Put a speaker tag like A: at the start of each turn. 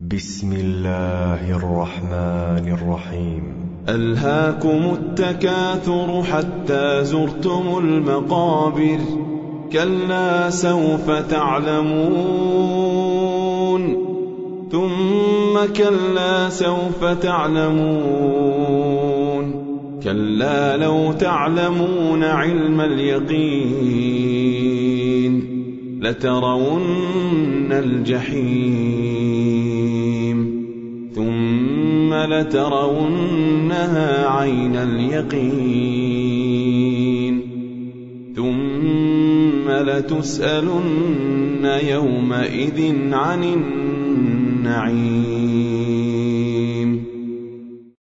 A: بسم الله الرحمن الرحيم.
B: ألهاكم التكاثر حتى زرتم المقابر، كلا سوف تعلمون ثم كلا سوف تعلمون، كلا لو تعلمون علم اليقين لترون الجحيم ثم لترونها عين اليقين ثم لتسألن يومئذ عن النعيم.